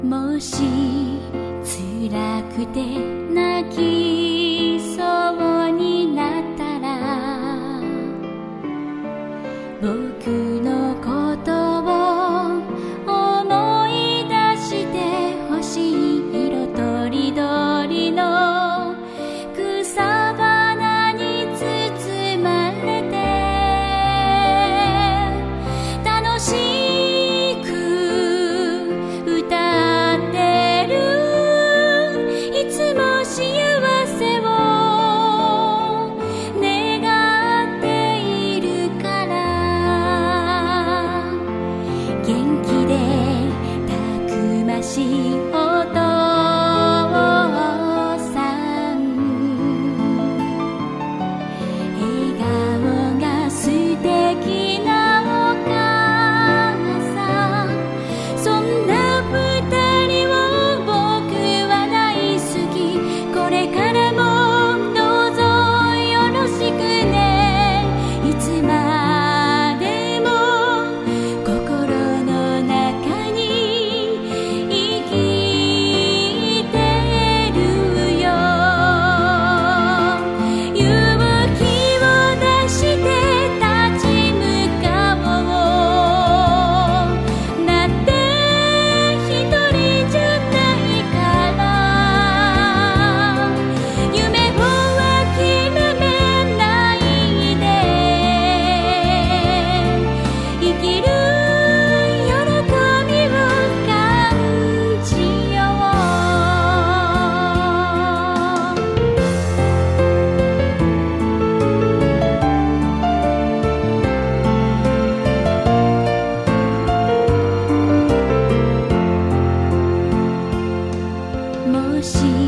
もし辛くて泣きそうになったら、僕のことを思い出してほしい。色とりどりの草花に包まれて楽しく歌ってる。いつも幸せを願っているから、元気でたくましいお父さん、笑顔が素敵なお母さん、そんな二人を僕は大好き。これからもどうぞよろしくね。いつまでも心の中に生きてるよ。勇気を出して立ち向かおう。だって一人じゃないから、夢を諦めないで生きる喜びを感じよう。もし